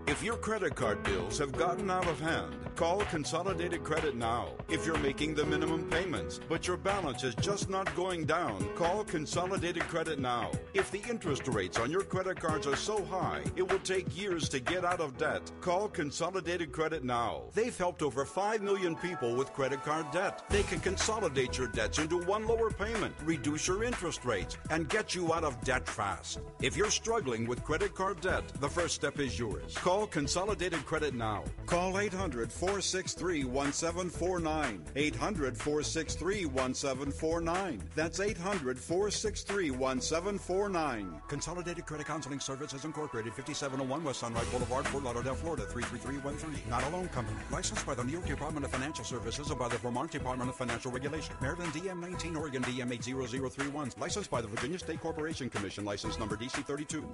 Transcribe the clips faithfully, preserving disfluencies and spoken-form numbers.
If your credit card bills have gotten out of hand, call Consolidated Credit now. If you're making the minimum payments, but your balance is just not going down, call Consolidated Credit now. If the interest rates on your credit cards are so high, it will take years to get out of debt, call Consolidated Credit now. They've helped over five million people with credit card debt. They can consolidate your debts into one lower payment, reduce your interest rates, and get you out of debt fast. If you're struggling with credit card debt, the first step is yours. Call Consolidated Credit now. Call eight hundred, four six three, one seven four nine. eight hundred, four six three, one seven four nine. That's eight hundred, four six three, one seven four nine. Consolidated Credit Counseling Services Incorporated, fifty-seven oh one West Sunrise Boulevard, Fort Lauderdale, Florida, three three three one three. Not a loan company. Licensed by the New York Department of Financial Services and by the Vermont Department of Financial Regulation. Maryland D M nineteen, Oregon D M eight zero zero three one. Licensed by the Virginia State Corporation Commission. License number D C thirty-two.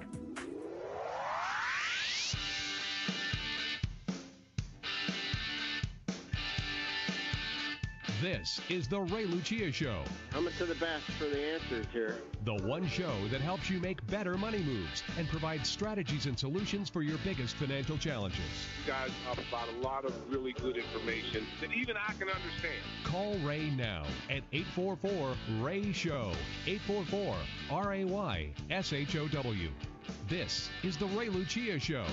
This is the Ray Lucia Show. Coming to the best for the answers here. The one show that helps you make better money moves and provides strategies and solutions for your biggest financial challenges. You guys have about a lot of really good information that even I can understand. Call Ray now at eight four four, R A Y, SHOW. eight four four, R A Y, S H O W. This is the Ray Lucia Show.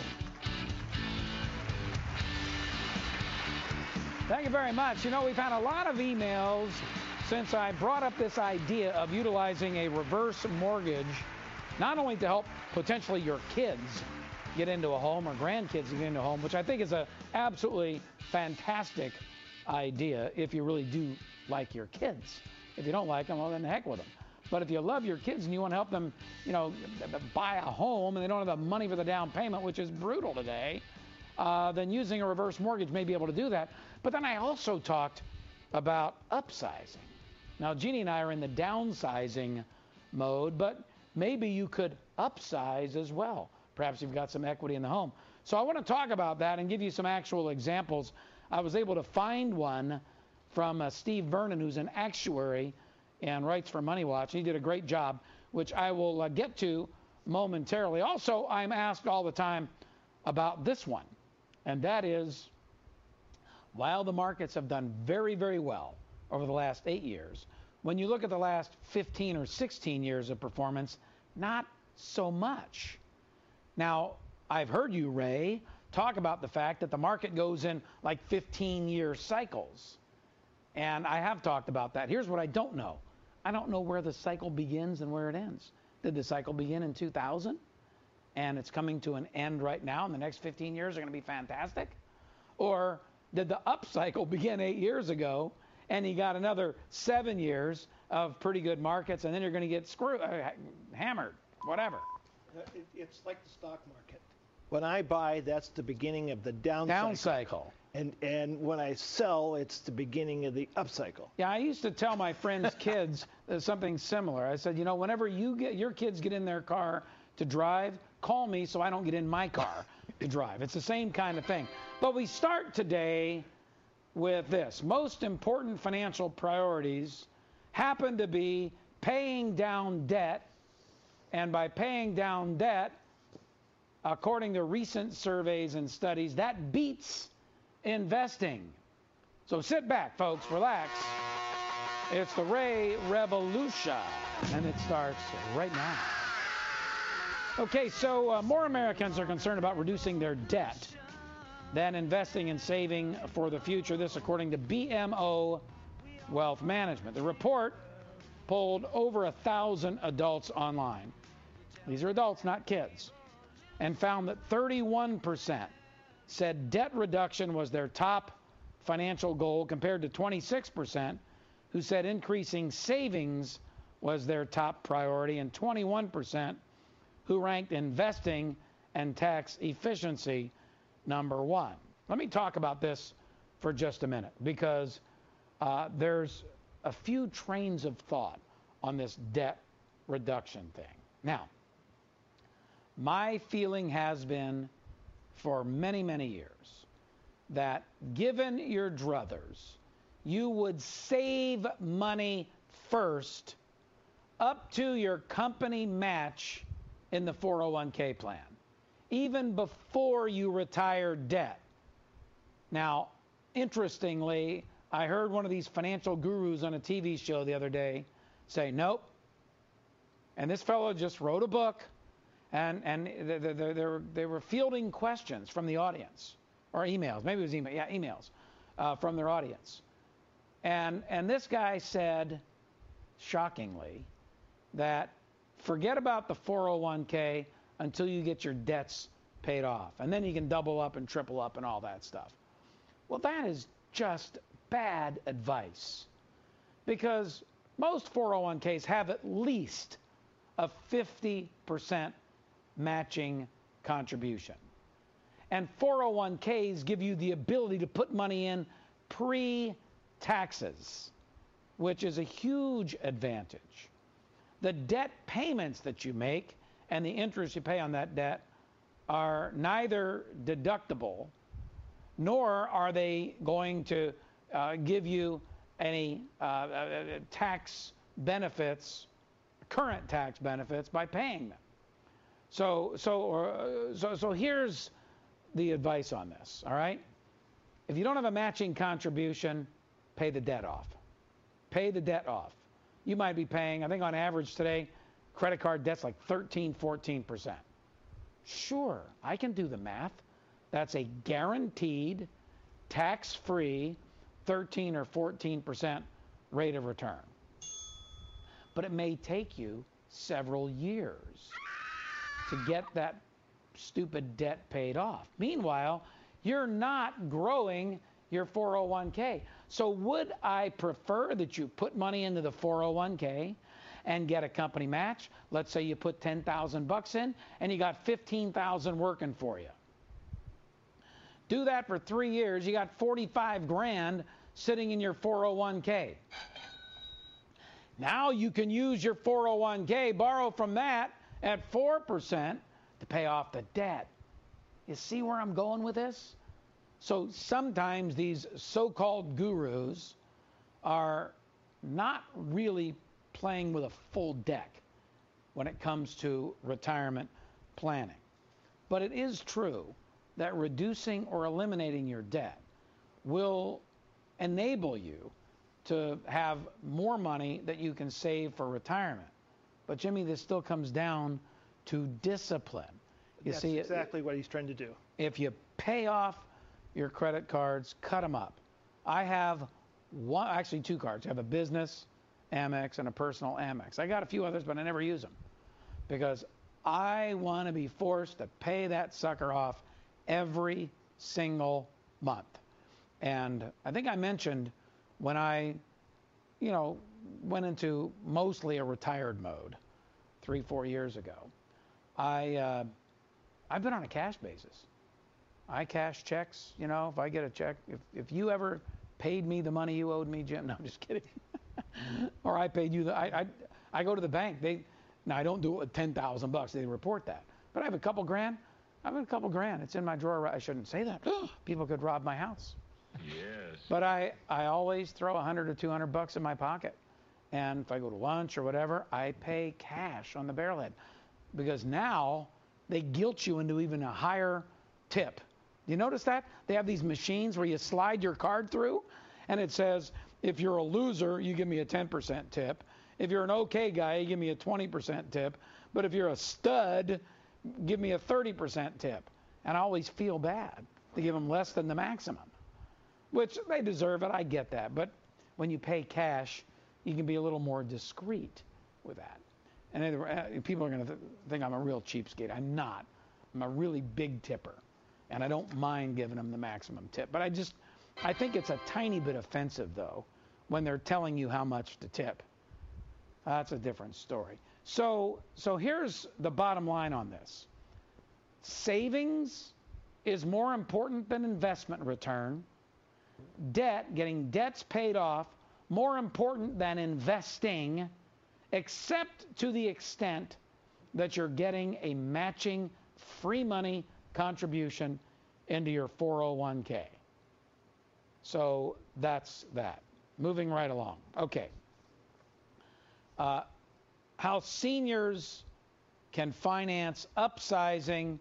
Thank you very much. You know, we've had a lot of emails since I brought up this idea of utilizing a reverse mortgage, not only to help potentially your kids get into a home or grandkids get into a home, which I think is an absolutely fantastic idea if you really do like your kids. If you don't like them, well, then heck with them. But if you love your kids and you want to help them, you know, buy a home and they don't have the money for the down payment, which is brutal today, uh, then using a reverse mortgage may be able to do that. But then I also talked about upsizing. Now, Jeannie and I are in the downsizing mode, but maybe you could upsize as well. Perhaps you've got some equity in the home. So I want to talk about that and give you some actual examples. I was able to find one from uh, Steve Vernon, who's an actuary and writes for Money Watch. He did a great job, which I will uh, get to momentarily. Also, I'm asked all the time about this one, and that is, while the markets have done very, very well over the last eight years, when you look at the last fifteen or sixteen years of performance, not so much. Now, I've heard you, Ray, talk about the fact that the market goes in like fifteen-year cycles. And I have talked about that. Here's what I don't know. I don't know where the cycle begins and where it ends. Did the cycle begin in two thousand? And it's coming to an end right now, and the next fifteen years are going to be fantastic? Or did the upcycle begin eight years ago, and you got another seven years of pretty good markets, and then you're going to get screwed, uh, hammered, whatever? It, it's like the stock market. When I buy, that's the beginning of the down, down cycle. cycle. And and when I sell, it's the beginning of the upcycle. Yeah, I used to tell my friends' kids something similar. I said, you know, whenever you get your kids get in their car to drive, call me so I don't get in my car to drive. It's the same kind of thing. But we start today with this. Most important financial priorities happen to be paying down debt. And by paying down debt, according to recent surveys and studies, that beats investing. So sit back, folks, relax. It's the Ray Revolution, and it starts right now. Okay, so uh, more Americans are concerned about reducing their debt than investing and saving for the future. This according to B M O Wealth Management. The report polled over a thousand adults online. These are adults, not kids. And found that thirty-one percent said debt reduction was their top financial goal, compared to twenty-six percent who said increasing savings was their top priority, and twenty-one percent who ranked investing and tax efficiency number one. Let me talk about this for just a minute, because uh, there's a few trains of thought on this debt reduction thing. Now, my feeling has been for many, many years that given your druthers, you would save money first up to your company match in the four oh one k plan. even before you retire debt. Now, interestingly, I heard one of these financial gurus on a T V show the other day say, nope. And this fellow just wrote a book, and, and they, they, they, were, they were fielding questions from the audience, or emails, maybe it was email, yeah, emails uh, from their audience. And, and this guy said, shockingly, that forget about the four oh one k until you get your debts paid off. And then you can double up and triple up and all that stuff. Well, that is just bad advice, because most four oh one k's have at least a fifty percent matching contribution. And four oh one k's give you the ability to put money in pre-taxes, which is a huge advantage. The debt payments that you make and the interest you pay on that debt are neither deductible, nor are they going to uh, give you any uh, uh, tax benefits, current tax benefits, by paying them. So, so, uh, so, so here's the advice on this, all right? If you don't have a matching contribution, pay the debt off. Pay the debt off. You might be paying, I think on average today, credit card debt's like thirteen, fourteen percent. Sure, I can do the math. That's a guaranteed, tax-free, thirteen or fourteen percent rate of return. But it may take you several years to get that stupid debt paid off. Meanwhile, you're not growing your four oh one k. So would I prefer that you put money into the four oh one k and get a company match? Let's say you put ten thousand bucks in and you got fifteen thousand working for you. Do that for three years, you got forty-five grand sitting in your four oh one k. Now you can use your four oh one k, borrow from that at four percent to pay off the debt. You see where I'm going with this? So sometimes these so-called gurus are not really playing with a full deck when it comes to retirement planning. But it is true that reducing or eliminating your debt will enable you to have more money that you can save for retirement. But Jimmy, this still comes down to discipline. You That's see, exactly what he's trying to do. If you pay off your credit cards, cut them up. I have one, actually two cards. I have a business Amex and a personal Amex. I got a few others, but I never use them because I want to be forced to pay that sucker off every single month. And I think I mentioned when I, you know, went into mostly a retired mode three, four years ago, I, uh, I've been on a cash basis. I cash checks, you know, if I get a check, if, if you ever paid me the money you owed me, Jim, no, I'm just kidding. Or I paid you the, I, I, I go to the bank. They, now I don't do it with ten thousand bucks. They report that. But I have a couple grand. I have a couple grand. It's in my drawer. I shouldn't say that. People could rob my house. Yes. But I, I always throw a hundred or two hundred bucks in my pocket. And if I go to lunch or whatever, I pay cash on the barrelhead. Because now they guilt you into even a higher tip. Do you notice that? They have these machines where you slide your card through, and it says, if you're a loser, you give me a ten percent tip. If you're an okay guy, you give me a twenty percent tip. But if you're a stud, give me a thirty percent tip. And I always feel bad to give them less than the maximum, which they deserve it. I get that. But when you pay cash, you can be a little more discreet with that. And either, people are going to th- think I'm a real cheapskate. I'm not. I'm a really big tipper. And I don't mind giving them the maximum tip. But I just, I think it's a tiny bit offensive, though, when they're telling you how much to tip. That's a different story. So, so here's the bottom line on this. Savings is more important than investment return. Debt, getting debts paid off, more important than investing, except to the extent that you're getting a matching free money contribution into your four oh one k. So that's that. Moving right along. Okay. Uh, how seniors can finance upsizing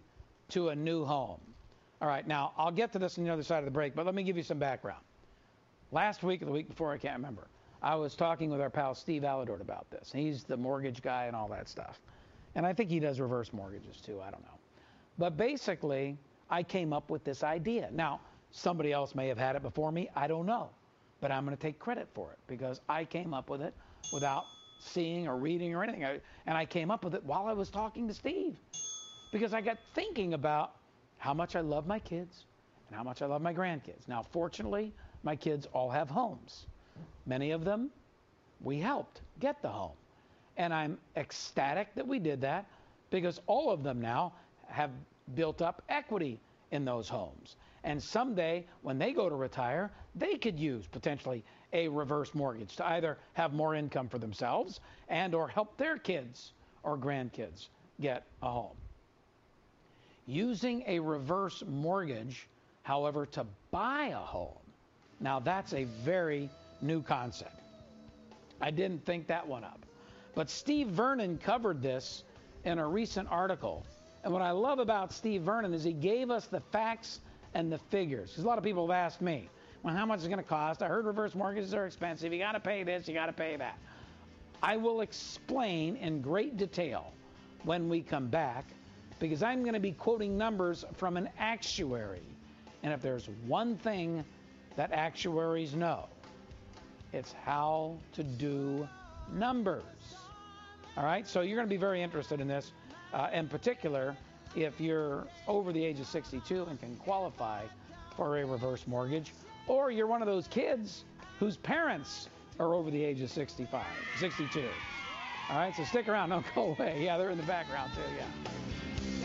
to a new home. All right, now I'll get to this on the other side of the break, but let me give you some background. Last week or the week before, I can't remember, I was talking with our pal Steve Alladort about this. He's the mortgage guy and all that stuff. And I think he does reverse mortgages too, I don't know. But basically, I came up with this idea. Now, somebody else may have had it before me, I don't know. But I'm going to take credit for it because I came up with it without seeing or reading or anything. I, and I came up with it while I was talking to Steve because I got thinking about how much I love my kids and how much I love my grandkids. Now, fortunately, my kids all have homes. Many of them, we helped get the home. And I'm ecstatic that we did that because all of them now have built up equity in those homes. And someday, when they go to retire, they could use potentially a reverse mortgage to either have more income for themselves and or help their kids or grandkids get a home. Using a reverse mortgage, however, to buy a home, now that's a very new concept. I didn't think that one up. But Steve Vernon covered this in a recent article. And what I love about Steve Vernon is he gave us the facts and the figures. Because a lot of people have asked me, well, how much is it going to cost? I heard reverse mortgages are expensive. You got to pay this, you got to pay that. I will explain in great detail when we come back because I'm going to be quoting numbers from an actuary. And if there's one thing that actuaries know, it's how to do numbers. All right, so you're going to be very interested in this. Uh, in particular, if you're over the age of sixty-two and can qualify for a reverse mortgage, or you're one of those kids whose parents are over the age of sixty-five, sixty-two. All right, so stick around. Don't go away. Yeah, they're in the background too, yeah.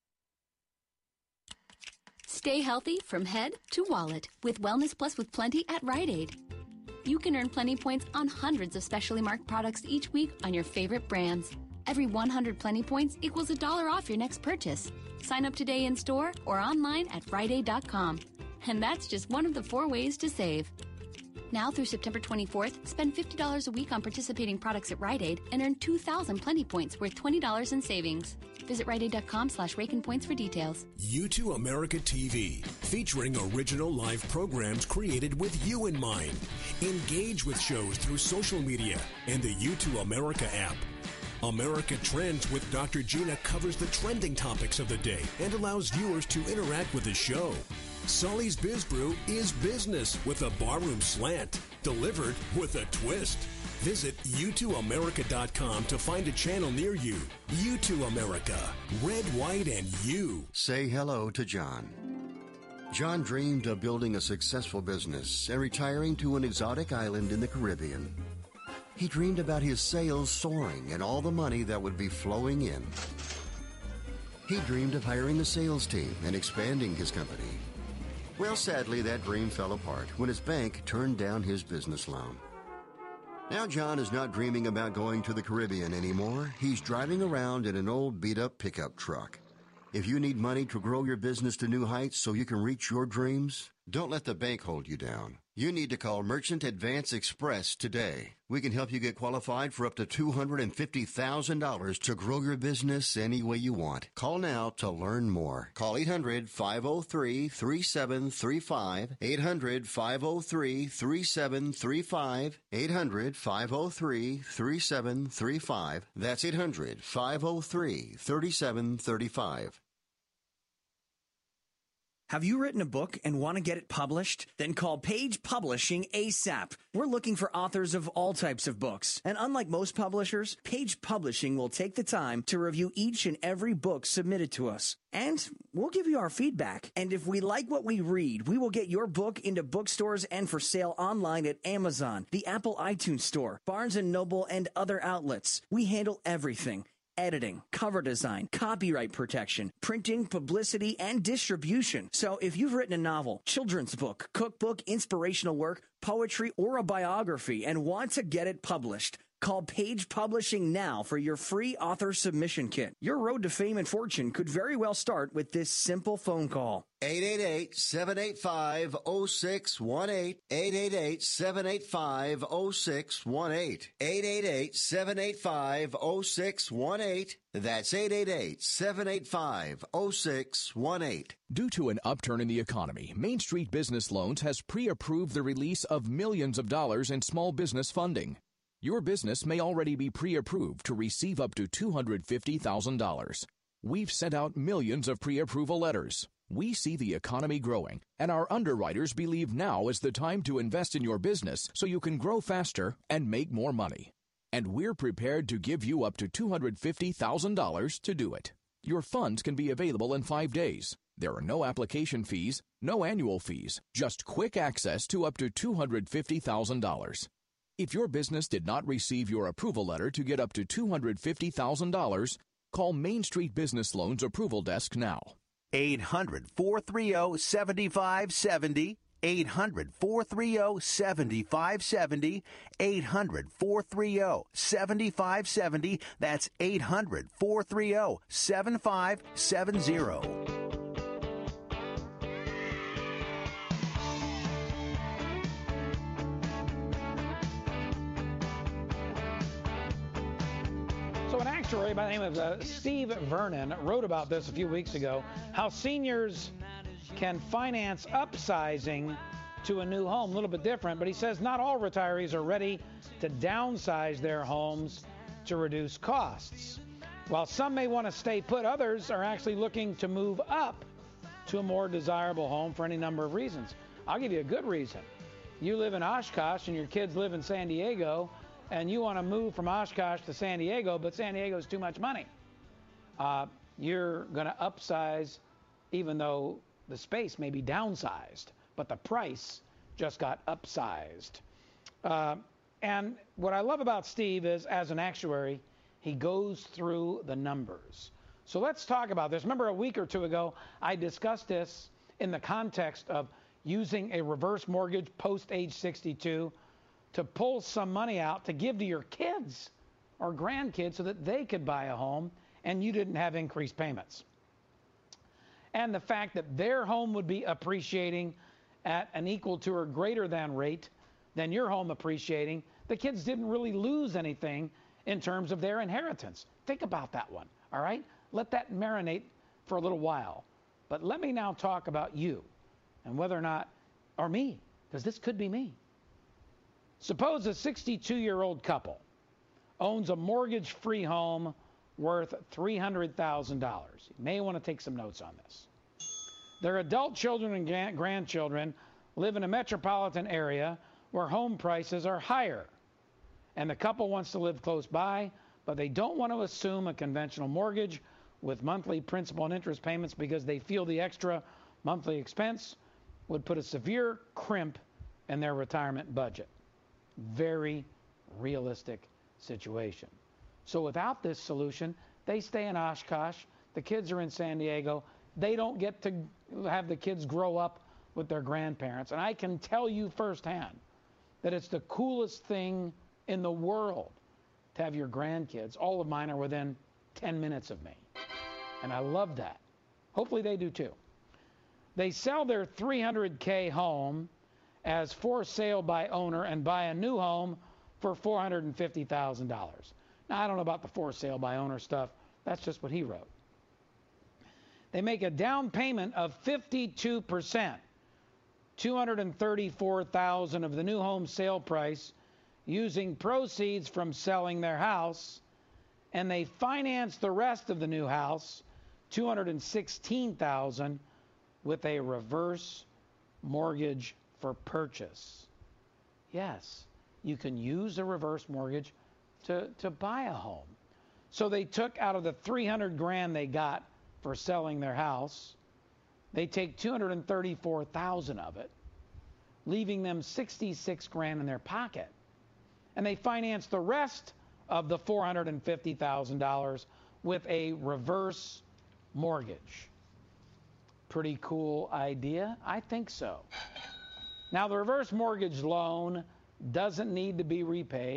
Stay healthy from head to wallet with Wellness Plus with Plenty at Rite Aid. You can earn Plenty points on hundreds of specially marked products each week on your favorite brands. Every one hundred Plenty points equals a dollar off your next purchase. Sign up today in store or online at rite aid dot com. And that's just one of the four ways to save. Now through September twenty-fourth, spend fifty dollars a week on participating products at Rite Aid and earn two thousand Plenty points worth twenty dollars in savings. Visit rite aid dot com slash rakin points for details. U two America T V, featuring original live programs created with you in mind. Engage with shows through social media and the U two America app. America Trends with Doctor Gina covers the trending topics of the day and allows viewers to interact with the show. Sully's Biz Brew is business with a barroom slant, delivered with a twist. Visit U two America dot com to find a channel near you. U two America, red, white, and you. Say hello to John. John dreamed of building a successful business and retiring to an exotic island in the Caribbean. He dreamed about his sales soaring and all the money that would be flowing in. He dreamed of hiring a sales team and expanding his company. Well, sadly, that dream fell apart when his bank turned down his business loan. Now John is not dreaming about going to the Caribbean anymore. He's driving around in an old beat-up pickup truck. If you need money to grow your business to new heights so you can reach your dreams, don't let the bank hold you down. You need to call Merchant Advance Express today. We can help you get qualified for up to two hundred fifty thousand dollars to grow your business any way you want. Call now to learn more. Call eight hundred, five oh three, three seven three five, eight hundred, five oh three, three seven three five, eight hundred, five oh three, three seven three five. That's eight hundred, five oh three, three seven three five. Have you written a book and want to get it published? Then call Page Publishing ASAP. We're looking for authors of all types of books. And unlike most publishers, Page Publishing will take the time to review each and every book submitted to us. And we'll give you our feedback. And if we like what we read, we will get your book into bookstores and for sale online at Amazon, the Apple iTunes Store, Barnes and Noble, and other outlets. We handle everything. Editing, cover design, copyright protection, printing, publicity, and distribution. So if you've written a novel, children's book, cookbook, inspirational work, poetry, or a biography and want to get it published, Call Page Publishing now for your free author submission kit. Your road to fame and fortune could very well start with this simple phone call. eight eight eight, seven eight five, zero six one eight. eight eight eight, seven eight five, zero six one eight. eight eight eight, seven eight five, zero six one eight. That's eight eight eight, seven eight five, zero six one eight. Due to an upturn in the economy, Main Street Business Loans has pre-approved the release of millions of dollars in small business funding. Your business may already be pre-approved to receive up to two hundred fifty thousand dollars. We've sent out millions of pre-approval letters. We see the economy growing, and our underwriters believe now is the time to invest in your business so you can grow faster and make more money. And we're prepared to give you up to two hundred fifty thousand dollars to do it. Your funds can be available in five days. There are no application fees, no annual fees, just quick access to up to two hundred fifty thousand dollars. If your business did not receive your approval letter to get up to two hundred fifty thousand dollars, call Main Street Business Loans Approval Desk now. eight hundred, four three zero, seven five seven zero. eight hundred, four three zero, seven five seven zero. eight hundred, four three zero, seven five seven zero. That's eight hundred, four three zero, seven five seven zero. So an actuary by the name of uh, Steve Vernon wrote about this a few weeks ago, how seniors can finance upsizing to a new home. A little bit different, but he says not all retirees are ready to downsize their homes to reduce costs. While some may want to stay put, others are actually looking to move up to a more desirable home for any number of reasons. I'll give you a good reason. You live in Oshkosh and your kids live in San Diego, and you want to move from Oshkosh to San Diego, but San Diego is too much money. Uh, you're going to upsize even though the space may be downsized, but the price just got upsized. Uh, and what I love about Steve is, as an actuary, he goes through the numbers. So let's talk about this. Remember a week or two ago, I discussed this in the context of using a reverse mortgage post age sixty-two to pull some money out to give to your kids or grandkids so that they could buy a home and you didn't have increased payments. And the fact that their home would be appreciating at an equal to or greater than rate than your home appreciating, the kids didn't really lose anything in terms of their inheritance. Think about that one, all right? Let that marinate for a little while. But let me now talk about you and whether or not, or me, because this could be me. Suppose a sixty-two-year-old couple owns a mortgage-free home worth three hundred thousand dollars. You may want to take some notes on this. Their adult children and grandchildren live in a metropolitan area where home prices are higher. And the couple wants to live close by, but they don't want to assume a conventional mortgage with monthly principal and interest payments because they feel the extra monthly expense would put a severe crimp in their retirement budget. Very realistic situation. So without this solution, they stay in Oshkosh, the kids are in San Diego, they don't get to have the kids grow up with their grandparents. And I can tell you firsthand that it's the coolest thing in the world to have your grandkids. All of mine are within ten minutes of me. And I love that. Hopefully they do too. They sell their three hundred K home as for sale by owner and buy a new home for four hundred fifty thousand dollars. Now, I don't know about the for sale by owner stuff. That's just what he wrote. They make a down payment of fifty-two percent, two hundred thirty-four thousand dollars of the new home sale price, using proceeds from selling their house, and they finance the rest of the new house, two hundred sixteen thousand dollars, with a reverse mortgage for purchase. Yes, you can use a reverse mortgage to, to buy a home. So they took out of the three hundred grand they got for selling their house, they take two hundred thirty-four thousand of it, leaving them sixty-six grand in their pocket. And they finance the rest of the four hundred fifty thousand dollars with a reverse mortgage. Pretty cool idea? I think so. Now, the reverse mortgage loan doesn't need to be repaid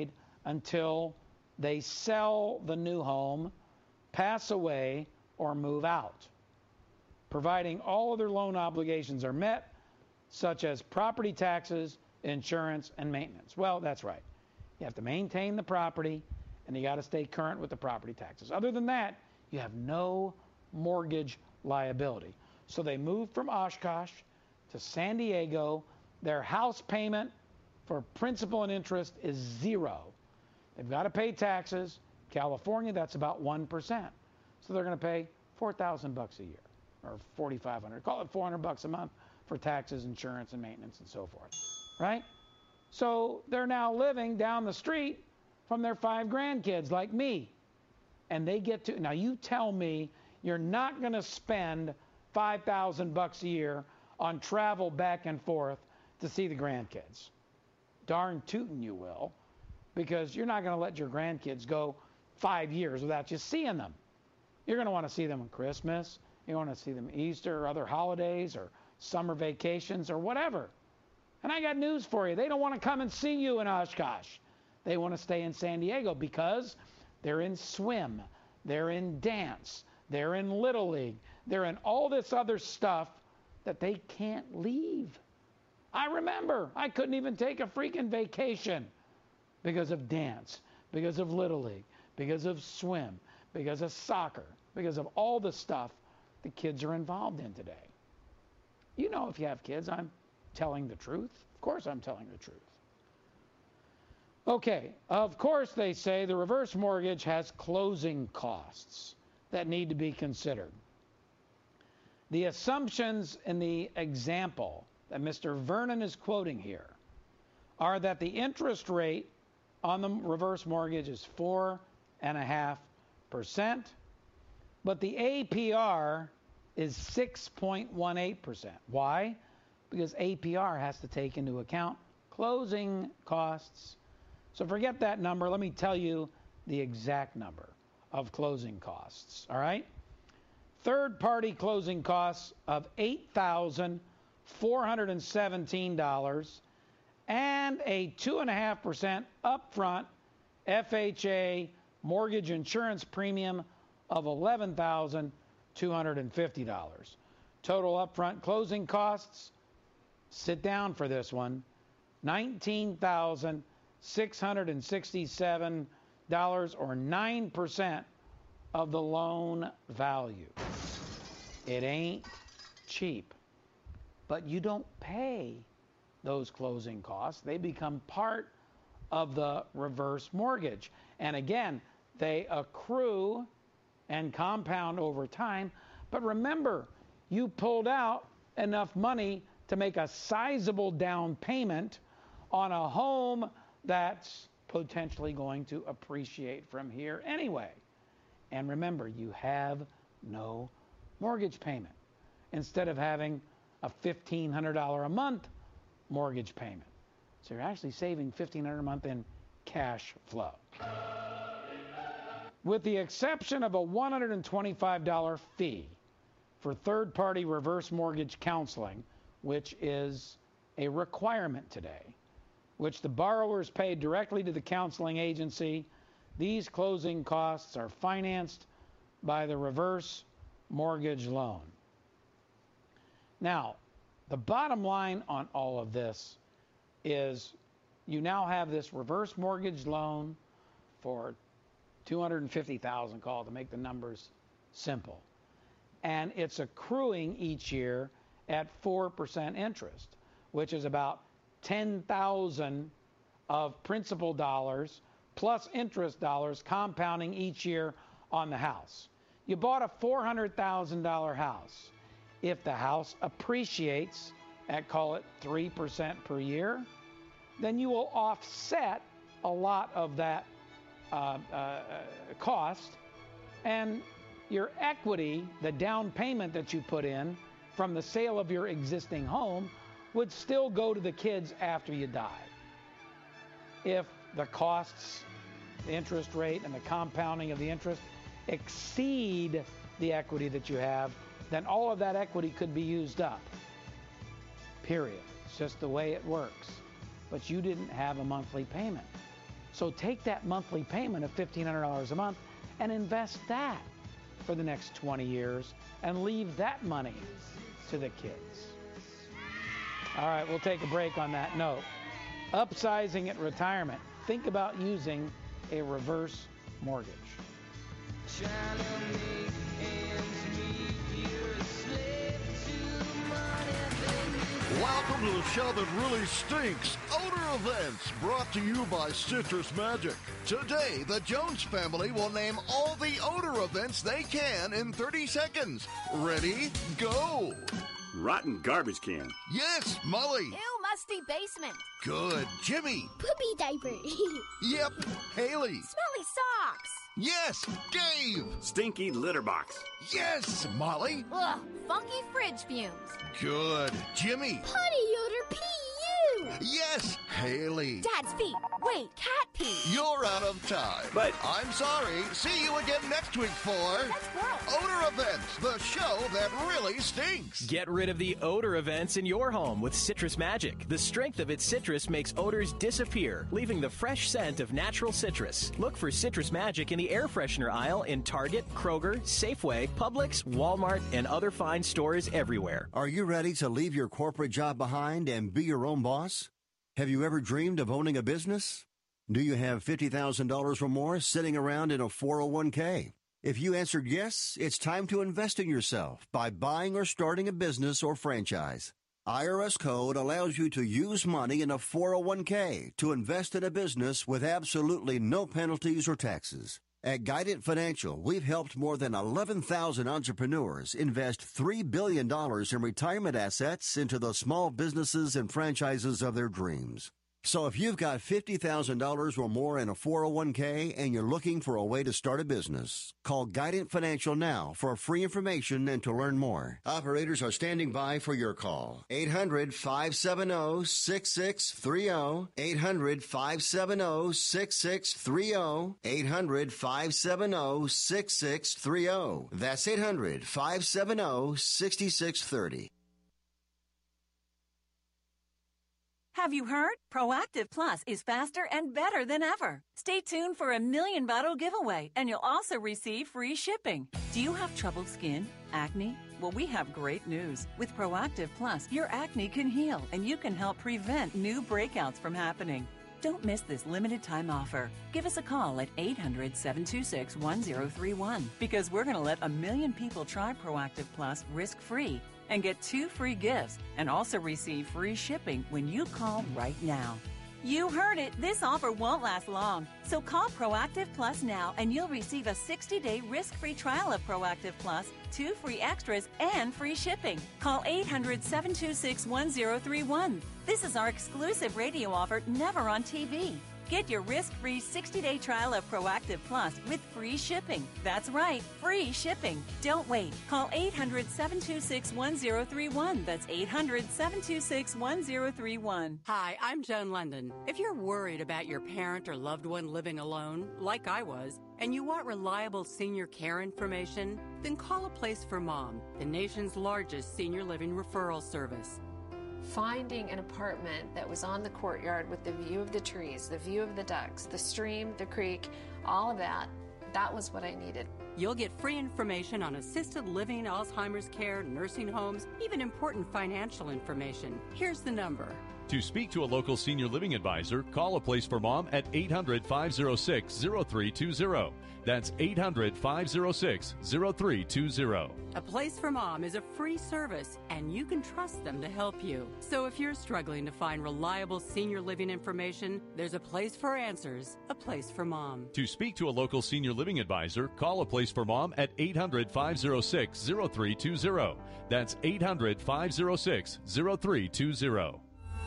until they sell the new home, pass away, or move out, providing all of their loan obligations are met, such as property taxes, insurance, and maintenance. Well, that's right. You have to maintain the property, and you got to stay current with the property taxes. Other than that, you have no mortgage liability. So they moved from Oshkosh to San Diego. Their house payment for principal and interest is zero. They've got to pay taxes. California, that's about one percent. So they're going to pay four thousand bucks a year, or forty-five hundred. Call it four hundred bucks a month for taxes, insurance, and maintenance, and so forth, right? So they're now living down the street from their five grandkids, like me. And they get to, now you tell me you're not going to spend five thousand bucks a year on travel back and forth to see the grandkids. Darn tootin' you will, because you're not going to let your grandkids go five years without you seeing them. You're going to want to see them on Christmas. You want to see them Easter or other holidays or summer vacations or whatever. And I got news for you. They don't want to come and see you in Oshkosh. They want to stay in San Diego because they're in swim, they're in dance, they're in Little League, they're in all this other stuff that they can't leave. I remember I couldn't even take a freaking vacation because of dance, because of Little League, because of swim, because of soccer, because of all the stuff the kids are involved in today. You know, if you have kids, I'm telling the truth. Of course I'm telling the truth. Okay, of course they say the reverse mortgage has closing costs that need to be considered. The assumptions in the example that Mister Vernon is quoting here are that the interest rate on the reverse mortgage is four and a half percent, but the A P R is six point one eight percent. Why? Because A P R has to take into account closing costs. So forget that number. Let me tell you the exact number of closing costs. All right? Third-party closing costs of eight thousand four hundred seventeen dollars and a two point five percent upfront F H A mortgage insurance premium of eleven thousand two hundred fifty dollars. Total upfront closing costs, sit down for this one, nineteen thousand six hundred sixty-seven dollars or nine percent of the loan value. It ain't cheap, but you don't pay those closing costs. They become part of the reverse mortgage. And again, they accrue and compound over time. But remember, you pulled out enough money to make a sizable down payment on a home that's potentially going to appreciate from here anyway. And remember, you have no mortgage payment instead of having a fifteen hundred dollars a month mortgage payment. So you're actually saving fifteen hundred dollars a month in cash flow. With the exception of a one hundred twenty-five dollars fee for third-party reverse mortgage counseling, which is a requirement today, which the borrowers pay directly to the counseling agency, these closing costs are financed by the reverse mortgage loan. Now, the bottom line on all of this is you now have this reverse mortgage loan for two hundred fifty thousand dollars, call it, to make the numbers simple. And it's accruing each year at four percent interest, which is about ten thousand dollars of principal dollars plus interest dollars compounding each year on the house. You bought a four hundred thousand dollars house. If the house appreciates at, call it, three percent per year, then you will offset a lot of that uh, uh, cost, and your equity, the down payment that you put in from the sale of your existing home, would still go to the kids after you die. If the costs, the interest rate, and the compounding of the interest exceed the equity that you have, then all of that equity could be used up. Period. It's just the way it works. But you didn't have a monthly payment. So take that monthly payment of fifteen hundred dollars a month and invest that for the next twenty years and leave that money to the kids. All right, we'll take a break on that note. Upsizing at retirement. Think about using a reverse mortgage. Welcome to the show that really stinks. Odor Events, brought to you by Citrus Magic. Today, the Jones family will name all the odor events they can in thirty seconds. Ready? Go! Rotten garbage can. Yes, Molly. Ew, musty basement. Good. Jimmy. Poopy diaper. Yep. Haley. Smelly socks. Yes, Dave. Stinky litter box. Yes, Molly. Ugh, funky fridge fumes. Good. Jimmy. Potty odor P U. Yes, Haley. Dad's feet. Wait, cat pee. You're out of time. But I'm sorry. See you again next week for Odor Events, the show that really stinks. Get rid of the odor events in your home with Citrus Magic. The strength of its citrus makes odors disappear, leaving the fresh scent of natural citrus. Look for Citrus Magic in the air freshener aisle in Target, Kroger, Safeway, Publix, Walmart, and other fine stores everywhere. Are you ready to leave your corporate job behind and be your own boss? Have you ever dreamed of owning a business? Do you have fifty thousand dollars or more sitting around in a four oh one k? If you answered yes, it's time to invest in yourself by buying or starting a business or franchise. I R S Code allows you to use money in a four oh one k to invest in a business with absolutely no penalties or taxes. At Guidant Financial, we've helped more than eleven thousand entrepreneurs invest three billion dollars in retirement assets into the small businesses and franchises of their dreams. So if you've got fifty thousand dollars or more in a four oh one k and you're looking for a way to start a business, call Guidant Financial now for free information and to learn more. Operators are standing by for your call. eight hundred, five seven zero, six six three zero. eight hundred, five seven zero, six six three zero. eight hundred, five seven zero, six six three zero. That's eight hundred, five seven zero, six six three zero. Have you heard? Proactive Plus is faster and better than ever. Stay tuned for a million bottle giveaway, and you'll also receive free shipping. Do you have troubled skin? Acne? Well, we have great news. With Proactive Plus, your acne can heal, and you can help prevent new breakouts from happening. Don't miss this limited time offer. Give us a call at eight hundred, seven two six, one zero three one because we're going to let a million people try Proactive Plus risk-free and get two free gifts and also receive free shipping when you call right now. You heard it. This offer won't last long. So call Proactive Plus now and you'll receive a sixty-day risk-free trial of Proactive Plus, two free extras, and free shipping. Call eight hundred, seven two six, one zero three one. This is our exclusive radio offer, never on T V. Get your risk-free sixty-day trial of Proactive Plus with free shipping. That's right, free shipping. Don't wait. Call eight hundred, seven two six, one zero three one. That's eight hundred, seven two six, one zero three one. Hi, I'm Joan London. If you're worried about your parent or loved one living alone, like I was, and you want reliable senior care information, then call A Place for Mom, the nation's largest senior living referral service. Finding an apartment that was on the courtyard with the view of the trees, the view of the ducks, the stream, the creek, all of that, that was what I needed. You'll get free information on assisted living, Alzheimer's care, nursing homes, even important financial information. Here's the number. To speak to a local senior living advisor, call A Place for Mom at eight hundred, five oh six, oh three two oh. That's eight hundred, five oh six, oh three two oh. A Place for Mom is a free service, and you can trust them to help you. So if you're struggling to find reliable senior living information, there's a place for answers, A Place for Mom. To speak to a local senior living advisor, call A Place for Mom at eight hundred, five oh six, oh three two oh. That's eight hundred, five oh six, oh three two oh.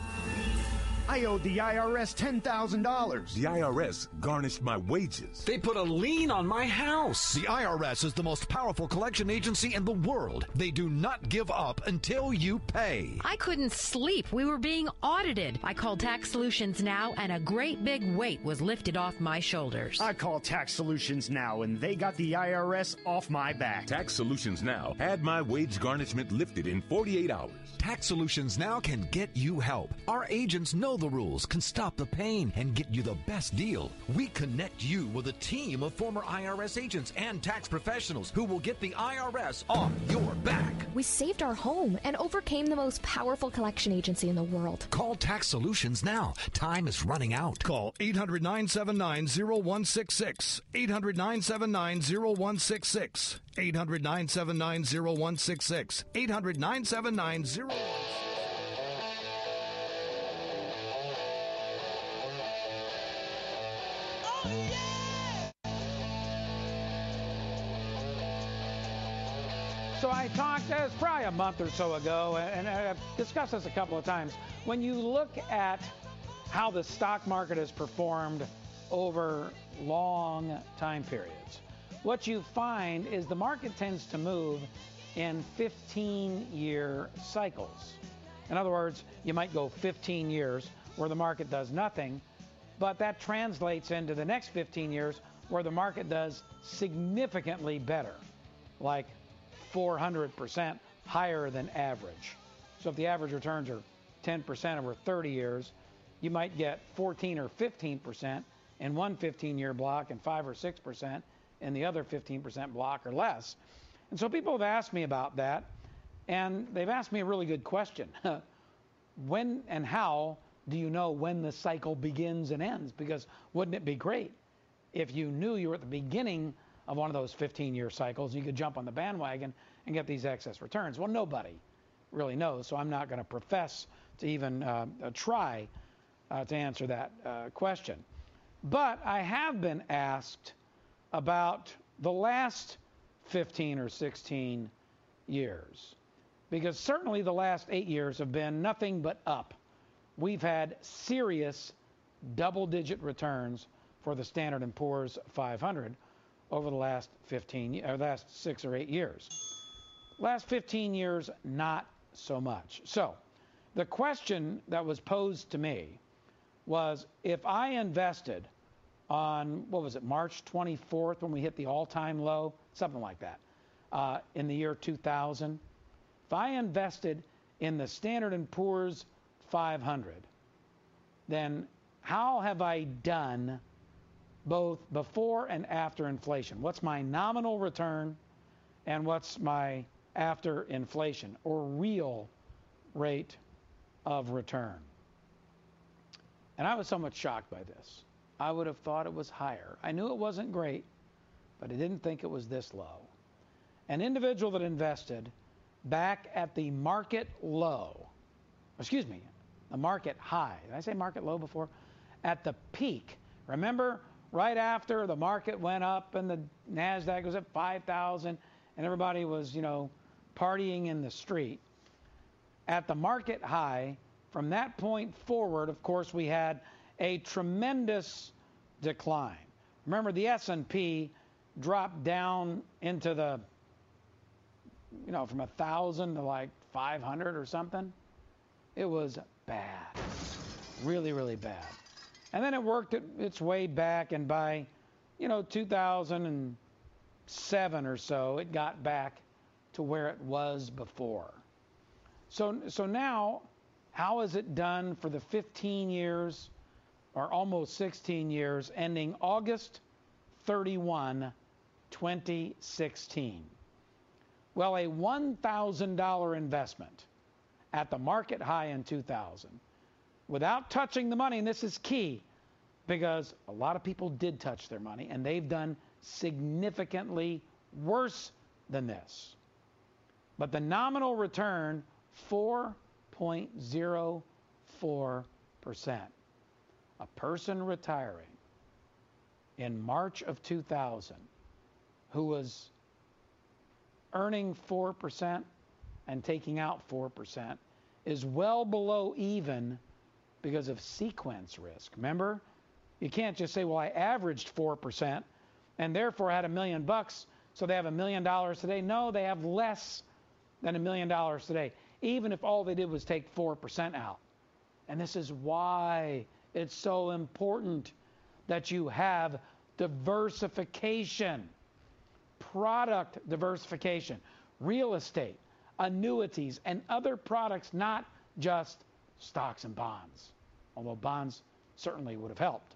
I owed the I R S ten thousand dollars. The I R S garnished my wages. They put a lien on my house. The I R S is the most powerful collection agency in the world. They do not give up until you pay. I couldn't sleep. We were being audited. I called Tax Solutions Now, and a great big weight was lifted off my shoulders. I called Tax Solutions Now, and they got the I R S off my back. Tax Solutions Now had my wage garnishment lifted in forty-eight hours. Tax Solutions Now can get you help. Our agents know know the rules, can stop the pain, and get you the best deal. We connect you with a team of former I R S agents and tax professionals who will get the I R S off your back. We saved our home and overcame the most powerful collection agency in the world. Call Tax Solutions now. Time is running out. Call eight hundred, nine seven nine, zero one six six. eight hundred, nine seven nine, zero one six six. eight hundred, nine seven nine, zero one six six. eight hundred, nine seven nine, zero one six six. So I talked, uh, it's probably a month or so ago, and I've discussed this a couple of times. When you look at how the stock market has performed over long time periods, what you find is the market tends to move in fifteen-year cycles. In other words, you might go fifteen years where the market does nothing, but that translates into the next fifteen years where the market does significantly better, like four hundred percent higher than average. So if the average returns are ten percent over thirty years, you might get fourteen or fifteen percent in one fifteen-year block and five or six percent in the other fifteen percent block or less. And so people have asked me about that, and they've asked me a really good question. When and how do you know when the cycle begins and ends? Because wouldn't it be great if you knew you were at the beginning of one of those fifteen-year cycles, you could jump on the bandwagon and get these excess returns? Well, nobody really knows, so I'm not going to profess to even uh, try uh, to answer that uh, question. But I have been asked about the last fifteen or sixteen years, because certainly the last eight years have been nothing but up. We've had serious double-digit returns for the Standard and Poor's five hundred over the last fifteen, or last six or eight years. Last fifteen years, not so much. So the question that was posed to me was, if I invested on, what was it, March twenty-fourth, when we hit the all-time low, something like that, uh, in the year two thousand, if I invested in the Standard and Poor's five hundred, then how have I done both before and after inflation? What's my nominal return and what's my after inflation or real rate of return? And I was somewhat shocked by this. I would have thought it was higher. I knew it wasn't great, but I didn't think it was this low. An individual that invested back at the market low, excuse me, the market high. Did I say market low before? At the peak. Remember, right after the market went up and the NASDAQ was at five thousand and everybody was, you know, partying in the street. At the market high, from that point forward, of course, we had a tremendous decline. Remember, the S and P dropped down into the, you know, from one thousand to like five hundred or something. It was bad, really, really bad. And then it worked its way back, and by, you know, two thousand seven or so, it got back to where it was before. So, so now, how is it done for the fifteen years, or almost sixteen years, ending August thirty-first, twenty sixteen? Well, a one thousand dollar investment at the market high in two thousand, without touching the money, and this is key, because a lot of people did touch their money, and they've done significantly worse than this. But the nominal return, four point zero four percent. A person retiring in March of two thousand who was earning four percent and taking out four percent is well below even because of sequence risk. Remember, you can't just say, well, I averaged four percent and therefore had a million bucks, so they have a million dollars today. No, they have less than a million dollars today, even if all they did was take four percent out. And this is why it's so important that you have diversification, product diversification, real estate, annuities, and other products, not just stocks and bonds. although bonds certainly would have helped.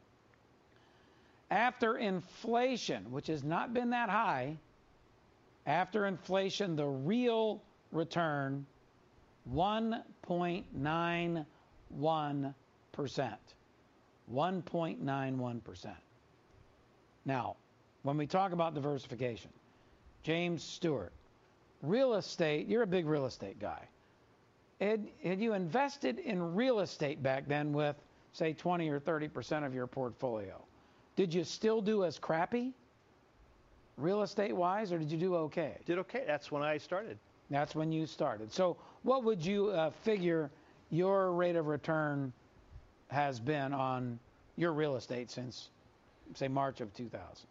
After inflation, which has not been that high, after inflation, the real return, one point nine one percent. one point nine one percent. Now, when we talk about diversification, James Stewart, real estate, you're a big real estate guy. Had, had you invested in real estate back then with, say, twenty or thirty percent of your portfolio, did you still do as crappy, real estate-wise, or did you do okay? Did okay. That's when I started. That's when you started. So what would you uh, figure your rate of return has been on your real estate since, say, March of two thousand?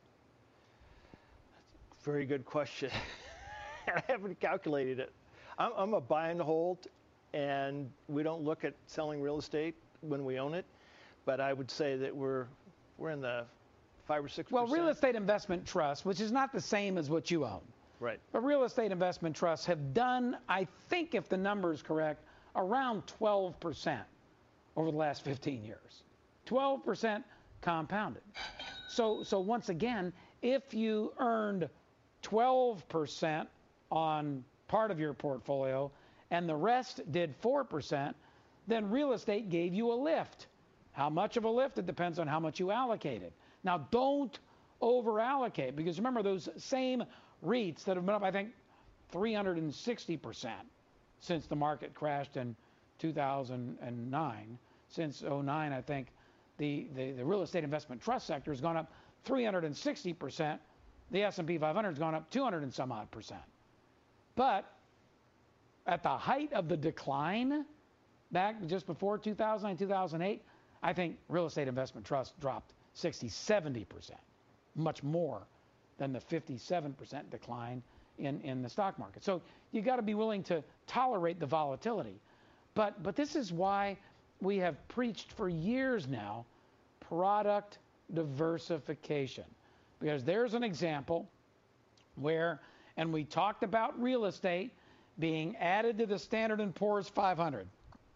Very good question. I haven't calculated it. I'm, I'm a buy and hold, and we don't look at selling real estate when we own it. But I would say that we're we're in the five or six. Well, real estate investment trusts, which is not the same as what you own. Right. But real estate investment trusts have done, I think, if the number is correct, around twelve percent over the last fifteen years. twelve percent compounded. So, so once again, if you earned twelve percent on part of your portfolio and the rest did four percent, then real estate gave you a lift. How much of a lift? It depends on how much you allocated. Now, don't over allocate, because remember, those same REITs that have been up, I think, three hundred sixty percent since the market crashed in two thousand nine. Since oh nine, I think the, the, the real estate investment trust sector has gone up three hundred sixty percent. The S and P five hundred has gone up two hundred and some odd percent. But at the height of the decline, back just before two thousand nine, two thousand eight, I think real estate investment trust dropped sixty, seventy percent, much more than the fifty-seven percent decline in, in the stock market. So you got to be willing to tolerate the volatility. But, but this is why we have preached for years now product diversification. Because there's an example where, and we talked about real estate being added to the Standard and Poor's five hundred.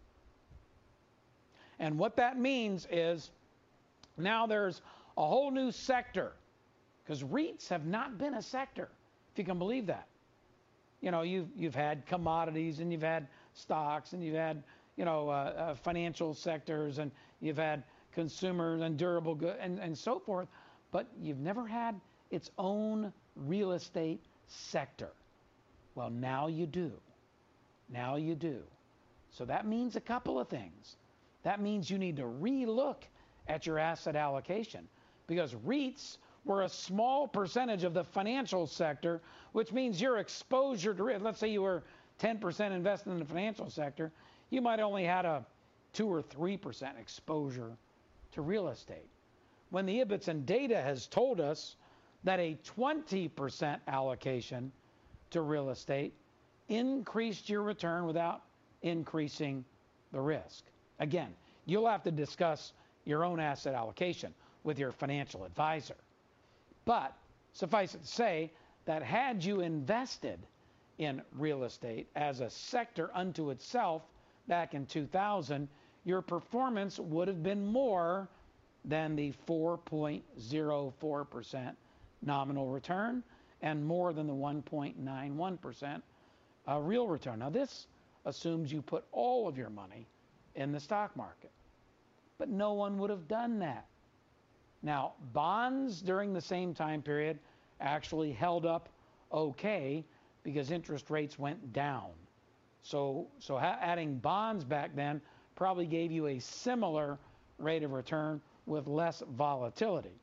And what that means is now there's a whole new sector, because REITs have not been a sector, if you can believe that. You know, you've, you've had commodities, and you've had stocks, and you've had, you know, uh, uh, financial sectors, and you've had consumers and durable goods, and, and so forth, but you've never had its own real estate sector. Well, now you do. Now you do. So that means a couple of things. That means you need to re-look at your asset allocation, because REITs were a small percentage of the financial sector, which means your exposure to risk, let's say you were ten percent invested in the financial sector, you might only had a two or three percent exposure to real estate. When the Ibbotson data has told us that a twenty percent allocation to real estate increased your return without increasing the risk. Again, you'll have to discuss your own asset allocation with your financial advisor. But suffice it to say that had you invested in real estate as a sector unto itself back in two thousand, your performance would have been more than the four point zero four percent nominal return and more than the one point nine one percent uh, real return. Now, this assumes you put all of your money in the stock market, but no one would have done that. Now, bonds during the same time period actually held up okay because interest rates went down. So, so ha- adding bonds back then probably gave you a similar rate of return with less volatility.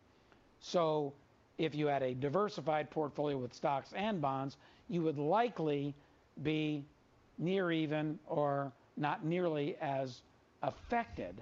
So if you had a diversified portfolio with stocks and bonds, you would likely be near even or not nearly as affected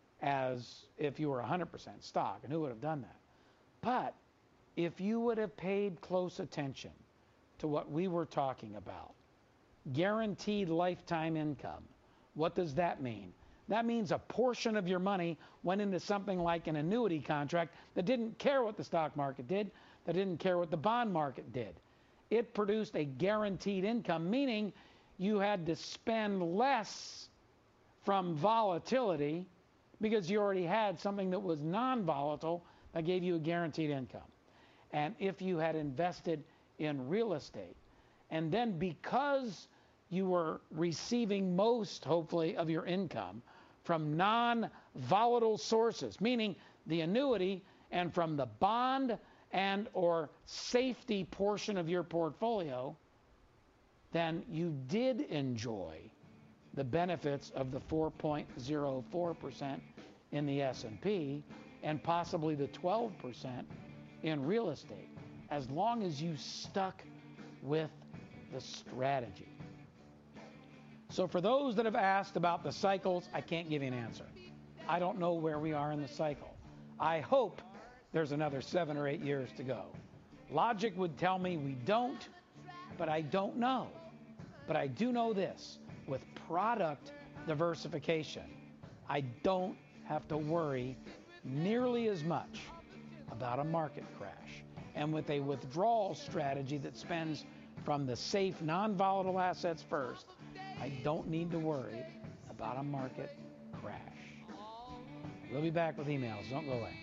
as if you were one hundred percent stock. And who would have done that? But if you would have paid close attention to what we were talking about, guaranteed lifetime income, what does that mean? That means a portion of your money went into something like an annuity contract that didn't care what the stock market did, that didn't care what the bond market did. It produced a guaranteed income, meaning you had to spend less from volatility because you already had something that was non-volatile that gave you a guaranteed income. And if you had invested in real estate, and then because you were receiving most, hopefully, of your income from non-volatile sources, meaning the annuity and from the bond and or safety portion of your portfolio, then you did enjoy the benefits of the four point zero four percent in the S and P and possibly the twelve percent in real estate, as long as you stuck with the strategy. So for those that have asked about the cycles, I can't give you an answer. I don't know where we are in the cycle. I hope there's another seven or eight years to go. Logic would tell me we don't, but I don't know. But I do know this, with product diversification, I don't have to worry nearly as much about a market crash. And with a withdrawal strategy that spends from the safe, non-volatile assets first, I don't need to worry about a market crash. We'll be back with emails. Don't go away.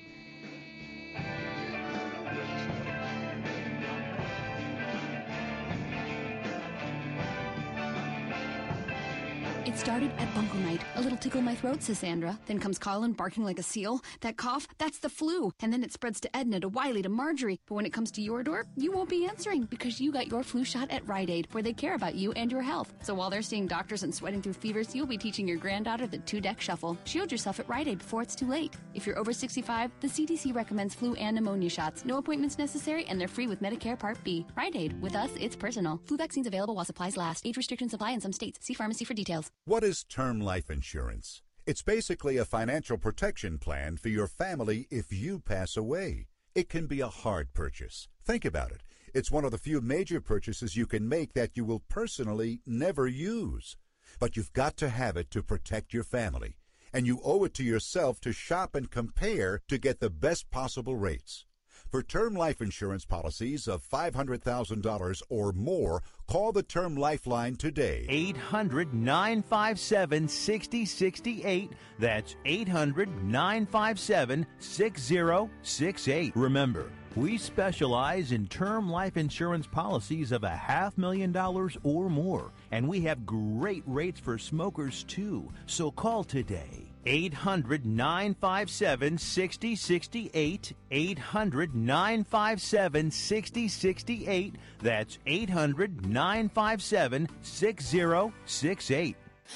It started at Bunkle Night. A little tickle in my throat, says Sandra. Then comes Colin barking like a seal. That cough, that's the flu. And then it spreads to Edna, to Wiley, to Marjorie. But when it comes to your door, you won't be answering because you got your flu shot at Rite Aid, where they care about you and your health. So while they're seeing doctors and sweating through fevers, you'll be teaching your granddaughter the two-deck shuffle. Shield yourself at Rite Aid before it's too late. If you're over sixty-five, the C D C recommends flu and pneumonia shots. No appointments necessary, and they're free with Medicare Part B. Rite Aid. With us, it's personal. Flu vaccines available while supplies last. Age restrictions apply in some states. See pharmacy for details. What is term life insurance? It's basically a financial protection plan for your family if you pass away. It can be a hard purchase. Think about it. It's one of the few major purchases you can make that you will personally never use. But you've got to have it to protect your family. And you owe it to yourself to shop and compare to get the best possible rates. For term life insurance policies of five hundred thousand dollars or more, call the Term Lifeline today. eight hundred, nine five seven, six zero six eight. That's eight hundred, nine five seven, six zero six eight. Remember, we specialize in term life insurance policies of a half million dollars or more, and we have great rates for smokers too. So call today. eight hundred, nine five seven, six zero six eight. eight hundred, nine five seven, six zero six eight. That's eight hundred, nine five seven, six zero six eight.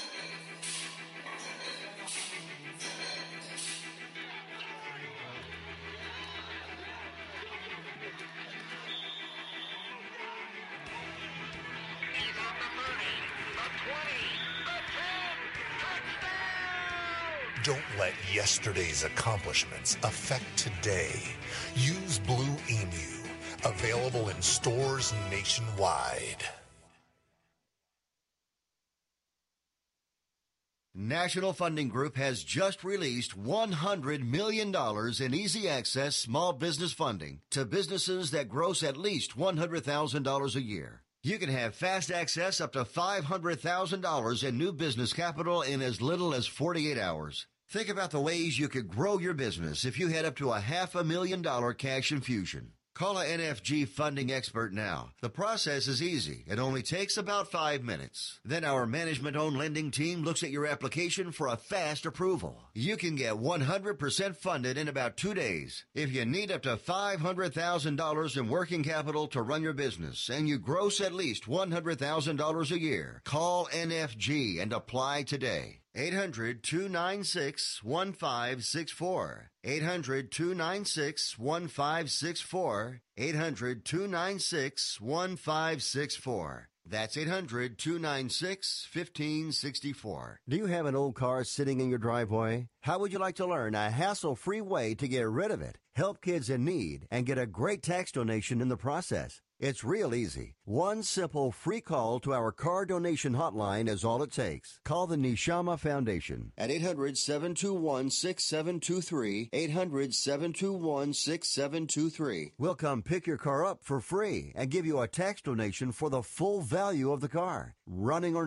Don't let yesterday's accomplishments affect today. Use Blue Emu. Available in stores nationwide. National Funding Group has just released one hundred million dollars in easy access small business funding to businesses that gross at least one hundred thousand dollars a year. You can have fast access up to five hundred thousand dollars in new business capital in as little as forty-eight hours. Think about the ways you could grow your business if you had up to a half a million dollar cash infusion. Call a N F G funding expert now. The process is easy. It only takes about five minutes. Then our management-owned lending team looks at your application for a fast approval. You can get one hundred percent funded in about two days. If you need up to five hundred thousand dollars in working capital to run your business and you gross at least one hundred thousand dollars a year, call N F G and apply today. eight hundred, two nine six, one five six four. eight hundred, two nine six, one five six four. eight hundred, two nine six, one five six four. That's eight hundred, two nine six, one five six four. Do you have an old car sitting in your driveway? How would you like to learn a hassle-free way to get rid of it, help kids in need, and get a great tax donation in the process? It's real easy. One simple free call to our car donation hotline is all it takes. Call the Neshama Foundation at eight hundred, seven two one, six seven two three, eight hundred, seven two one, six seven two three. We'll come pick your car up for free and give you a tax donation for the full value of the car, running or not.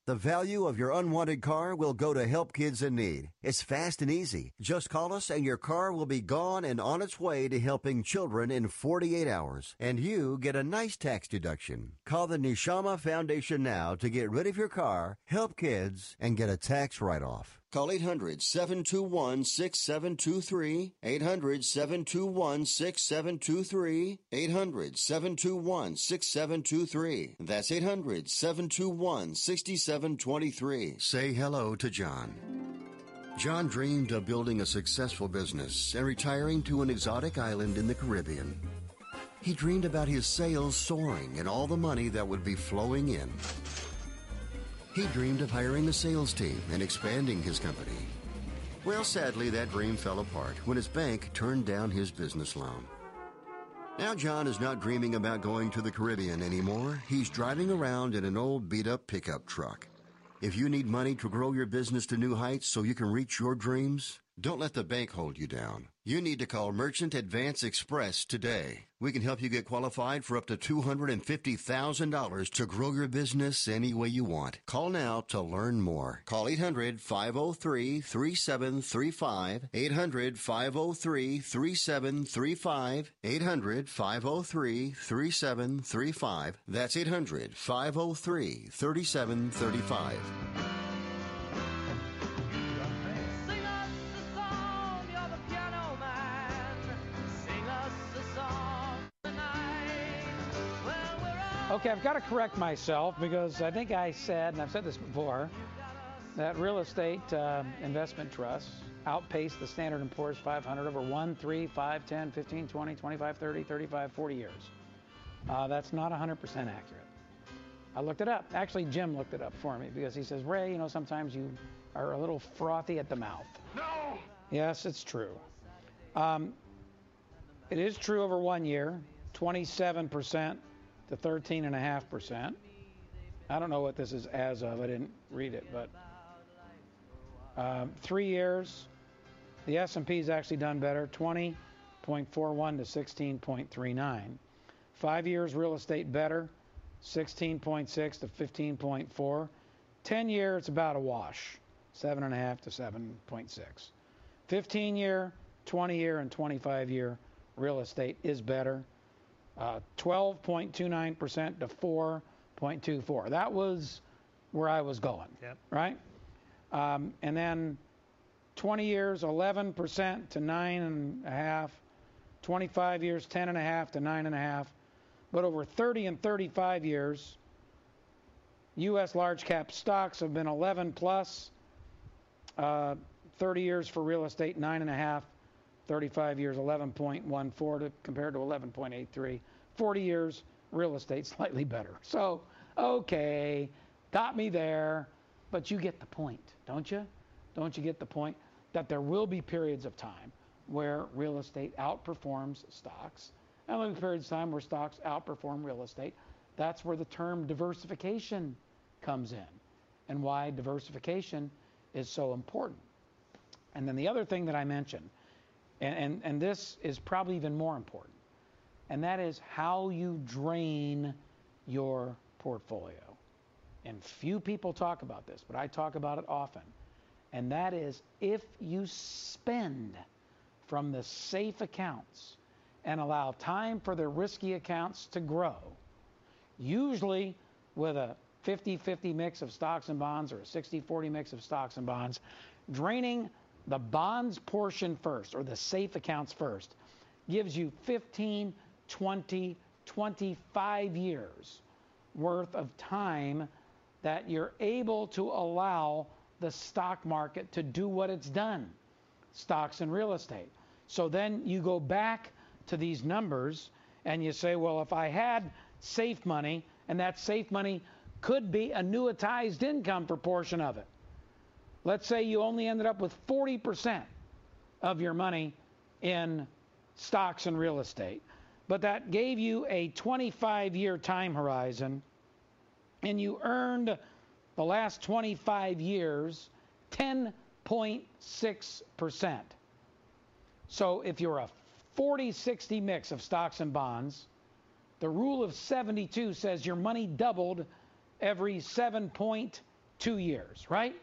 The value of your unwanted car will go to Help Kids in Need. It's fast and easy. Just call us and your car will be gone and on its way to helping children in forty-eight hours. And you get a nice tax deduction. Call the Neshama Foundation now to get rid of your car, help kids, and get a tax write-off. Call eight hundred, seven two one, six seven two three, eight hundred, seven two one, six seven two three, eight hundred, seven two one, six seven two three. That's eight hundred, seven two one, six seven two three. Say hello to John. John dreamed of building a successful business and retiring to an exotic island in the Caribbean. He dreamed about his sales soaring and all the money that would be flowing in. He dreamed of hiring a sales team and expanding his company. Well, sadly, that dream fell apart when his bank turned down his business loan. Now John is not dreaming about going to the Caribbean anymore. He's driving around in an old beat-up pickup truck. If you need money to grow your business to new heights so you can reach your dreams, don't let the bank hold you down. You need to call Merchant Advance Express today. We can help you get qualified for up to two hundred fifty thousand dollars to grow your business any way you want. Call now to learn more. Call eight hundred, five oh three, three seven three five, eight hundred, five oh three, three seven three five, eight hundred, five oh three, three seven three five. That's eight hundred, five oh three, three seven three five. Okay, I've got to correct myself because I think I said, and I've said this before, that real estate uh, investment trusts outpaced the Standard and Poor's five hundred over one, three, five, ten, fifteen, twenty, twenty-five, thirty, thirty-five, forty years. Uh, that's not one hundred percent accurate. I looked it up. Actually, Jim looked it up for me because he says, Ray, you know, sometimes you are a little frothy at the mouth. No! Yes, it's true. Um, it is true over one year, twenty-seven percent to thirteen point five percent. I don't know what this is as of. I didn't read it, but um, three years, the S and P's actually done better, twenty point four one to sixteen point three nine. Five years, real estate better, sixteen point six to fifteen point four. Ten year, it's about a wash, seven point five to seven point six. fifteen year, twenty year, and twenty-five year real estate is better. Uh, twelve point two nine percent to four point two four. That was where I was going, yep. Right? Um, and then twenty years, eleven percent to nine point five. twenty-five years, ten point five to nine point five. But over thirty and thirty-five years, U S large cap stocks have been eleven plus. Uh, thirty years for real estate, nine point five. thirty-five years, eleven point one four to, compared to eleven point eight three. forty years, real estate slightly better. So, okay, got me there, but you get the point, don't you? Don't you get the point that there will be periods of time where real estate outperforms stocks, and there'll be periods of time where stocks outperform real estate. That's where the term diversification comes in, and why diversification is so important. And then the other thing that I mentioned, And, and, and this is probably even more important, and that is how you drain your portfolio. And few people talk about this, but I talk about it often. And that is if you spend from the safe accounts and allow time for the risky accounts to grow, usually with a fifty fifty mix of stocks and bonds or a sixty forty mix of stocks and bonds, draining the bonds portion first, or the safe accounts first, gives you fifteen, twenty, twenty-five years worth of time that you're able to allow the stock market to do what it's done, stocks and real estate. So then you go back to these numbers and you say, well, if I had safe money, and that safe money could be annuitized income proportion of it. Let's say you only ended up with forty percent of your money in stocks and real estate, but that gave you a twenty-five year time horizon, and you earned the last twenty-five years ten point six percent. So if you're a forty sixty mix of stocks and bonds, the rule of seventy-two says your money doubled every seven point two years, right?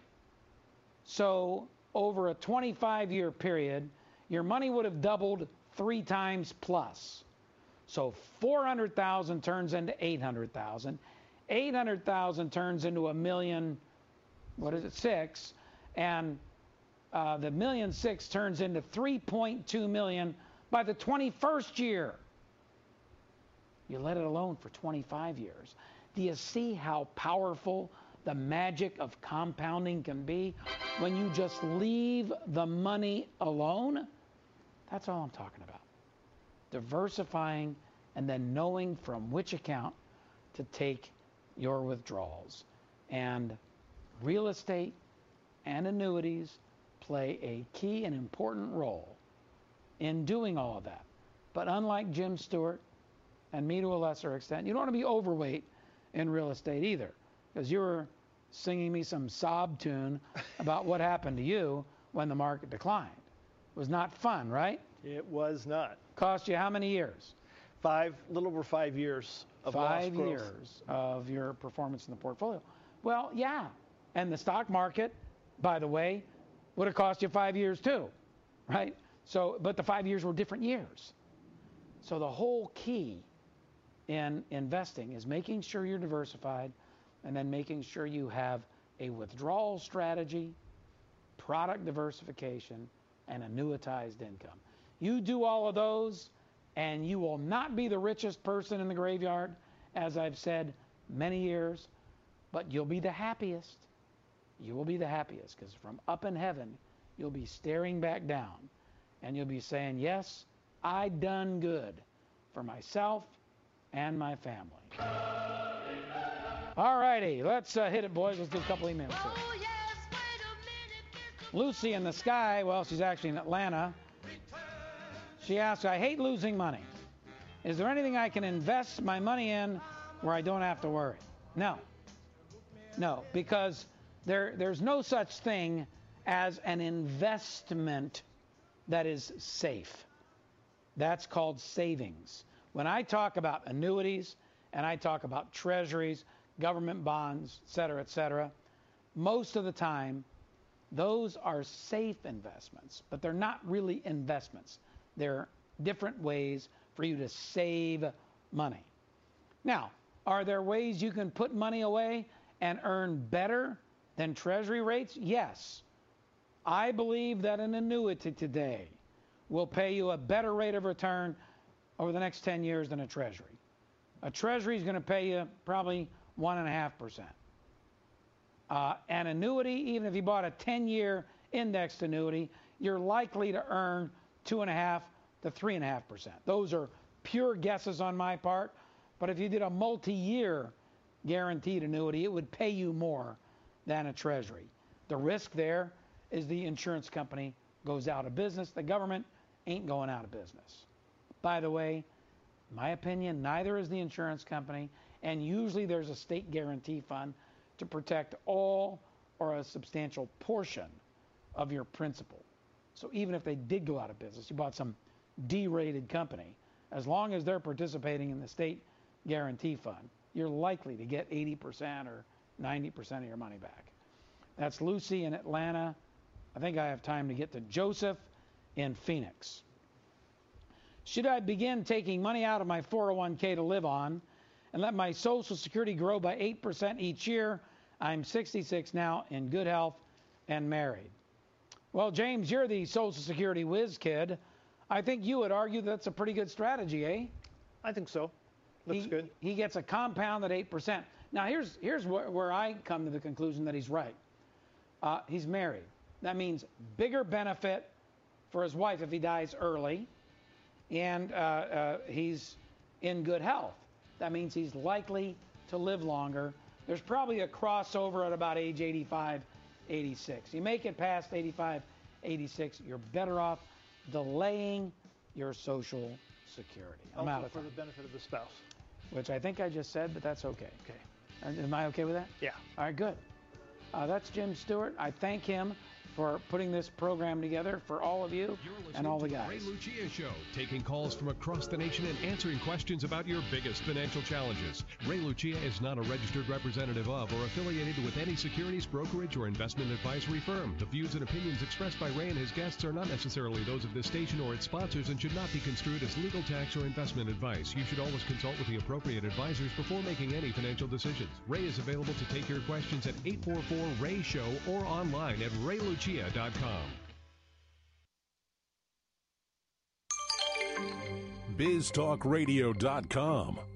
So over a twenty-five year period, your money would have doubled three times plus. So four hundred thousand turns into eight hundred thousand. eight hundred thousand turns into a million, what is it, six, and uh, the million six turns into three point two million by the twenty-first year. You let it alone for twenty-five years. Do you see how powerful the magic of compounding can be when you just leave the money alone? That's all I'm talking about. Diversifying and then knowing from which account to take your withdrawals. And real estate and annuities play a key and important role in doing all of that. But unlike Jim Stewart and me to a lesser extent, you don't want to be overweight in real estate either, because you were singing me some sob tune about what happened to you when the market declined. It was not fun, right? It was not. Cost you how many years? Five, a little over five years of Five lost growth. years of your performance in the portfolio. Well, yeah. And the stock market, by the way, would have cost you five years too, right? So, but the five years were different years. So the whole key in investing is making sure you're diversified and then making sure you have a withdrawal strategy, product diversification, and annuitized income. You do all of those, and you will not be the richest person in the graveyard, as I've said many years, but you'll be the happiest. You will be the happiest, because from up in heaven, you'll be staring back down, and you'll be saying, yes, I done good for myself and my family. All righty, let's uh, hit it, boys. Let's do a couple emails here. Lucy in the Sky, well, she's actually in Atlanta. She asks, I hate losing money. Is there anything I can invest my money in where I don't have to worry? No. No, because there, there's no such thing as an investment that is safe. That's called savings. When I talk about annuities and I talk about treasuries, government bonds, et cetera, et cetera, most of the time, those are safe investments, but they're not really investments. They're different ways for you to save money. Now, are there ways you can put money away and earn better than treasury rates? Yes. I believe that an annuity today will pay you a better rate of return over the next ten years than a treasury. A treasury is going to pay you probably one point five percent. Uh, an annuity, even if you bought a ten year indexed annuity, you're likely to earn two point five to three point five percent. Those are pure guesses on my part, but if you did a multi-year guaranteed annuity, it would pay you more than a treasury. The risk there is the insurance company goes out of business. The government ain't going out of business. By the way, in my opinion, neither is the insurance company, and usually there's a state guarantee fund to protect all or a substantial portion of your principal. So even if they did go out of business, you bought some D-rated company, as long as they're participating in the state guarantee fund, you're likely to get eighty percent or ninety percent of your money back. That's Lucy in Atlanta. I think I have time to get to Joseph in Phoenix. Should I begin taking money out of my four oh one k to live on and let my Social Security grow by eight percent each year? I'm sixty-six now, in good health, and married. Well, James, you're the Social Security whiz kid. I think you would argue that's a pretty good strategy, eh? I think so. Looks he, good. He gets a compound at eight percent. Now, here's, here's where, where I come to the conclusion that he's right. Uh, he's married. That means bigger benefit for his wife if he dies early, and uh, uh, he's in good health. That means he's likely to live longer. There's probably a crossover at about age eighty-five, eighty-six. You make it past eighty-five, eighty-six, you're better off delaying your Social Security. I'm also out of for time. the benefit of the spouse. Which I think I just said, but that's okay. Okay. Am I okay with that? Yeah. All right, good. Uh, that's Jim Stewart. I thank him for putting this program together for all of you and all the guys. Ray Lucia Show, taking calls from across the nation and answering questions about your biggest financial challenges. Ray Lucia is not a registered representative of or affiliated with any securities, brokerage, or investment advisory firm. The views and opinions expressed by Ray and his guests are not necessarily those of this station or its sponsors and should not be construed as legal, tax, or investment advice. You should always consult with the appropriate advisors before making any financial decisions. Ray is available to take your questions at eight four four, R A Y, SHOW or online at ray lucia dot com. biz talk radio dot com.